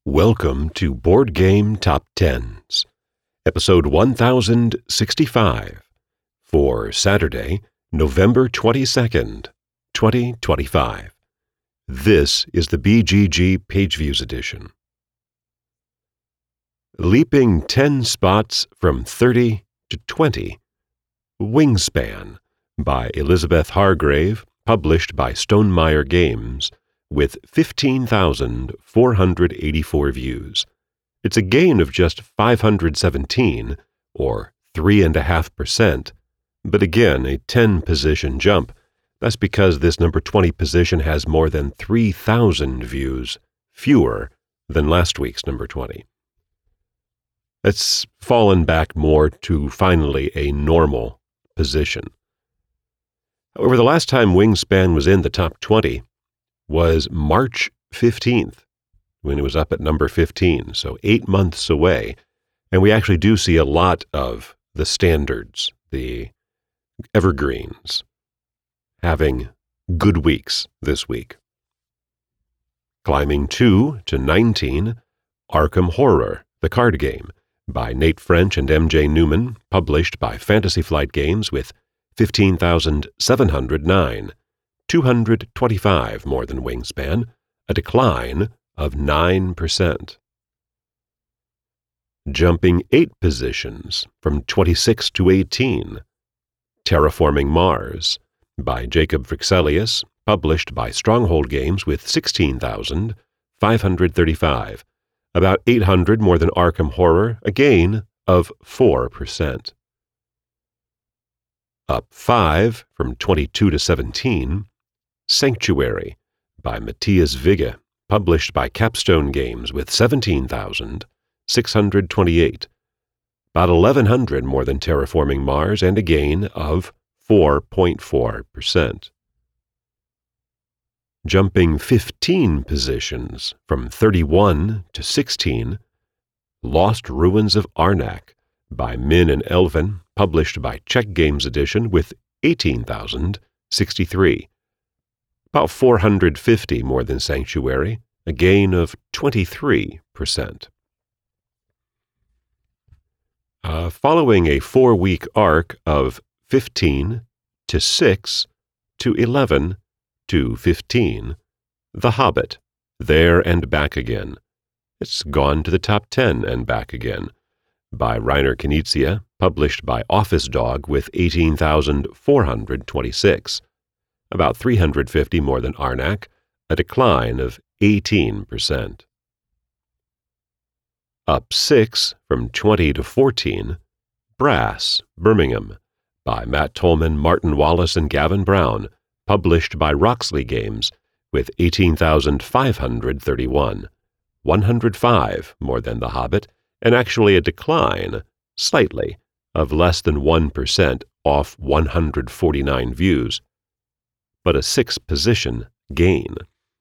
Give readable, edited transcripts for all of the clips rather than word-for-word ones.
Welcome to Board Game Top Tens, episode 1065, for Saturday, November 22nd, 2025. This is the BGG Page Views edition. Leaping 10 spots from 30 to 20, Wingspan, by Elizabeth Hargrave, published by Stonemaier Games, with 15,484 views. It's a gain of just 517, or 3.5%, but again a 10-position jump. That's because this number 20 position has more than 3,000 views, fewer than last week's number 20. It's fallen back more to finally a normal position. However, the last time Wingspan was in the top 20 was March 15th, when it was up at number 15, so 8 months away. And we actually do see a lot of the standards, the evergreens, having good weeks this week. Climbing 2 to 19, Arkham Horror, the card game, by Nate French and MJ Newman, published by Fantasy Flight Games with 15,709, 225 more than Wingspan, a decline of 9%. Jumping 8 positions from 26 to 18, Terraforming Mars, by Jacob Frixelius, published by Stronghold Games with 16,535, about 800 more than Arkham Horror, a gain of 4%. Up 5 from 22 to 17, Sanctuary, by Matthias Vigge, published by Capstone Games with 17,628, about 1,100 more than Terraforming Mars, and a gain of 4.4%. Jumping 15 positions from 31 to 16, Lost Ruins of Arnak, by Min and Elvin, published by Czech Games Edition with 18,063. About 450 more than Sanctuary, a gain of 23%. Following a 4-week arc of 15 to 6 to 11 to 15, The Hobbit, There and Back Again. It's gone to the top 10 and back again, by Reiner Knizia, published by Office Dog with 18,426, about 350 more than Arnak, a decline of 18%. Up 6 from 20 to 14, Brass, Birmingham, by Matt Tolman, Martin Wallace, and Gavin Brown, published by Roxley Games, with 18,531, 105 more than The Hobbit, and actually a decline, slightly, of less than 1% off 149 views, but a 6-position gain.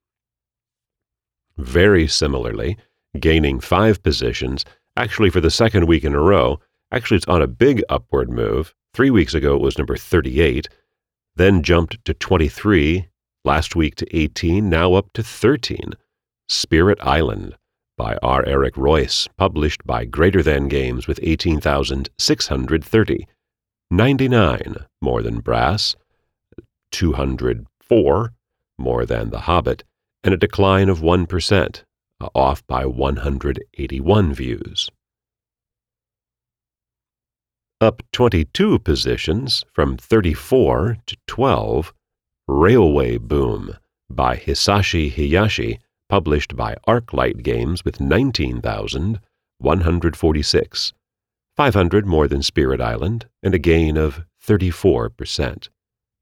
Very similarly, gaining 5 positions, actually for the second week in a row. Actually, it's on a big upward move. 3 weeks ago it was number 38, then jumped to 23, last week to 18, now up to 13. Spirit Island, by R. Eric Royce, published by Greater Than Games with 18,630, 99 more than Brass, 204 more than The Hobbit, and a decline of 1%, off by 181 views. Up 22 positions from 34 to 12, Railway Boom, by Hisashi Hayashi, published by Arclight Games with 19,146, 500 more than Spirit Island, and a gain of 34%.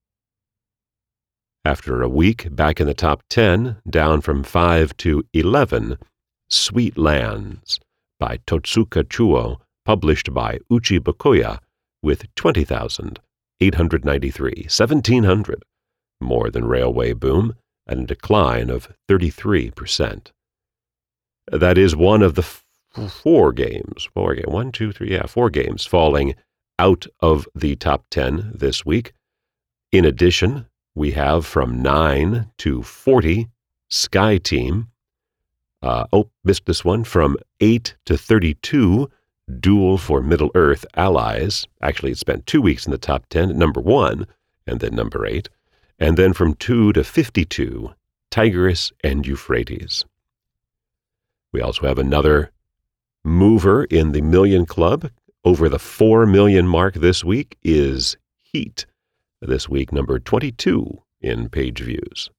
After a week back in the top 10, down from 5 to 11, Sweet Lands, by Totsuka Chuo, published by Uchi Bakuya, with 20,893, 1,700 more than Railway Boom, and a decline of 33%. That is one of the four games falling out of the top 10 this week. In addition, we have from 9 to 40 Sky Team, Missed this one. From 8 to 32, Duel for Middle-earth Allies. Actually, it spent 2 weeks in the top 10 at number 1, and then number 8. And then from 2 to 52, Tigris and Euphrates. We also have another mover in the Million Club. Over the 4 million mark this week is Heat. This week, number 22 in page views.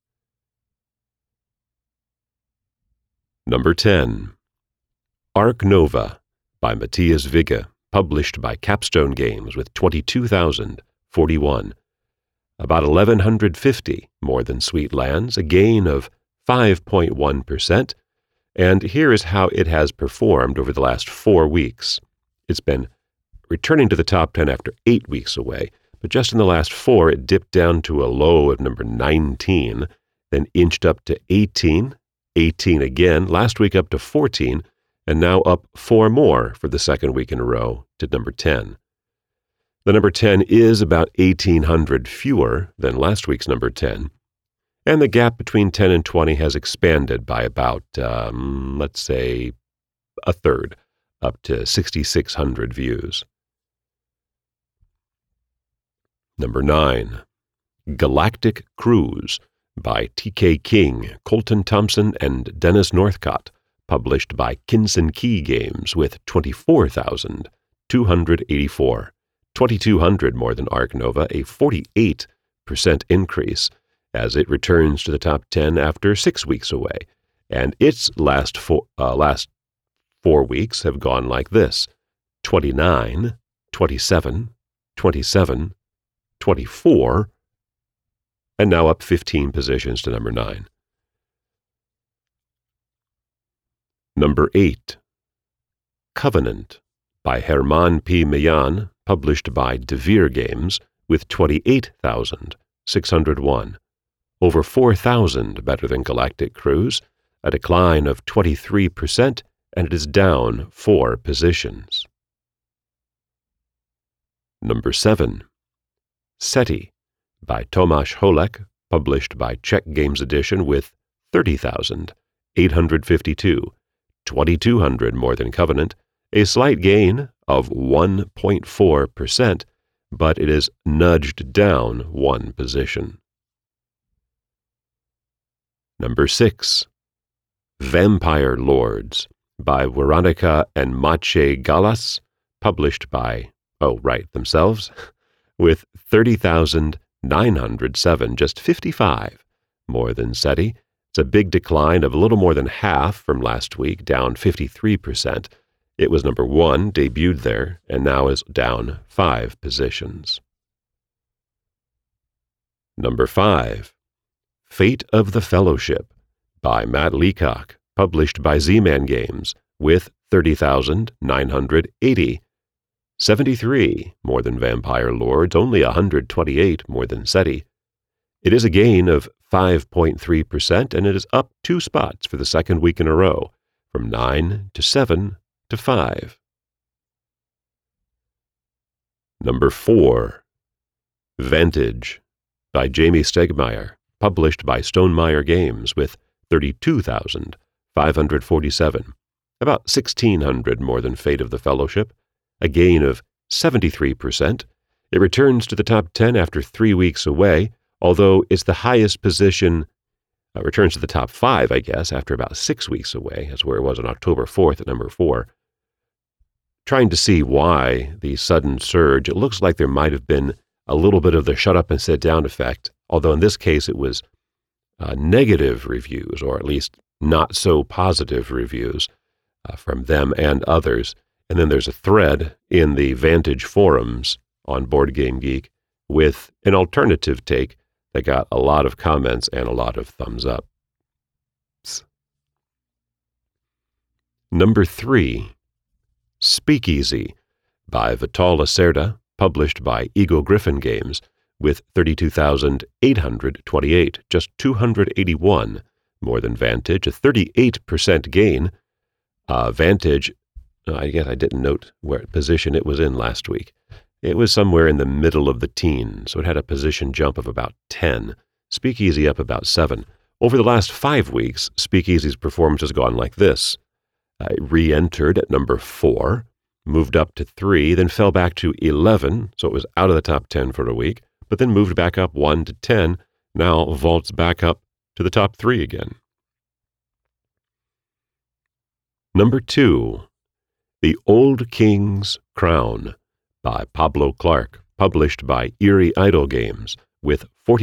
Number 10, Ark Nova by Matthias Vigge, published by Capstone Games with 22,041. About 1,150 more than Sweet Lands, a gain of 5.1%. And here is how it has performed over the last 4 weeks. It's been returning to the top 10 after 8 weeks away, but just in the last 4, it dipped down to a low of number 19, then inched up to 18, 18 again, last week up to 14, and now up 4 more for the second week in a row to number 10. The number 10 is about 1,800 fewer than last week's number 10, and the gap between 10 and 20 has expanded by about, let's say, a third, up to 6,600 views. Number 9, Galactic Cruise by T.K. King, Colton Thompson, and Dennis Northcott, published by Kinson Key Games with 24,284. 2,200 more than Ark Nova, a 48% increase, as it returns to the top 10 after 6 weeks away. And its last 4 weeks have gone like this: 29, 27, 27, 24, and now up 15 positions to number 9. Number 8, Covenant by Herman P. Millan, published by DeVere Games with 28,601. Over 4,000 better than Galactic Cruise, a decline of 23%, and it is down 4 positions. Number 7, SETI by Tomáš Holek, published by Czech Games Edition with 30,852, 2,200 more than Covenant, a slight gain of 1.4%, but it is nudged down 1 position. Number 6, Vampire Lords by Weronika and Maciej Galas, published by, themselves, with 30,907, just 55 more than SETI. It's a big decline of a little more than half from last week, down 53%. It was number 1, debuted there, and now is down 5 positions. Number 5, Fate of the Fellowship by Matt Leacock, published by Z-Man Games, with 30,980. 73 more than Vampire Lords, only 128 more than SETI. It is a gain of 5.3%, and it is up 2 spots for the second week in a row, from 9 to 7 to 5. Number 4, Vantage by Jamie Stegmaier, published by Stonemaier Games with 32,547, about 1,600 more than Fate of the Fellowship, a gain of 73%. It returns to the top 10 after 3 weeks away, although it's the highest position, returns to the top 5, I guess, after about 6 weeks away. That's where it was on October 4th at number 4. Trying to see why the sudden surge. It looks like there might have been a little bit of the shut up and sit down effect, although in this case it was negative reviews, or at least not so positive reviews from them and others. And then there's a thread in the Vantage forums on Board Game Geek with an alternative take that got a lot of comments and a lot of thumbs up. Number 3, Speakeasy by Vital Lacerda, published by Eagle Gryphon Games, with 32,828, just 281 more than Vantage, a 38% gain. Vantage, I guess I didn't note what position it was in last week. It was somewhere in the middle of the teens, so it had a position jump of about 10. Speakeasy up about 7. Over the last 5 weeks, Speakeasy's performance has gone like this. It re-entered at number 4, moved up to 3, then fell back to 11, so it was out of the top 10 for a week, but then moved back up 1 to 10, now vaults back up to the top 3 again. Number 2, The Old King's Crown by Pablo Clark, published by Eerie Idle Games, with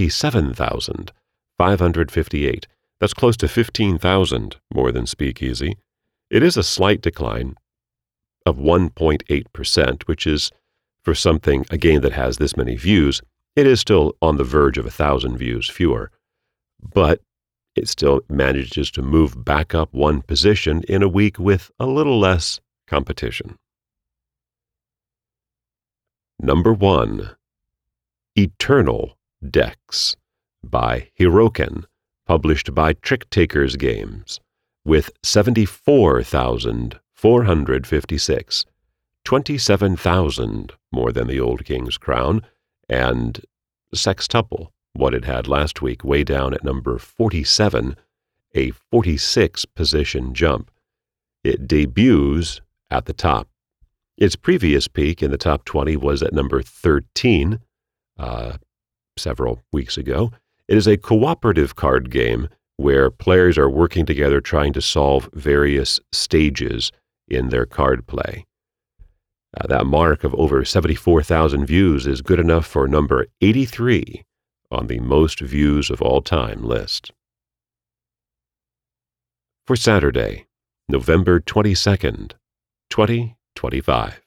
47,558. That's close to 15,000 more than Speakeasy. It is a slight decline of 1.8%, which is, for something, a game that has this many views, it is still on the verge of 1,000 views fewer. But it still manages to move back up one position in a week with a little less competition. Number 1, Eternal Decks by Hiroken, published by Trick Takers Games, with 74,456, 27,000 more than the Old King's Crown, and sextuple what it had last week, way down at number 47, a 46-position jump. It debuts at the top. Its previous peak in the top 20 was at number 13 several weeks ago. It is a cooperative card game where players are working together trying to solve various stages in their card play. That mark of over 74,000 views is good enough for number 83 on the most views of all time list. For Saturday, November 22nd, 2025.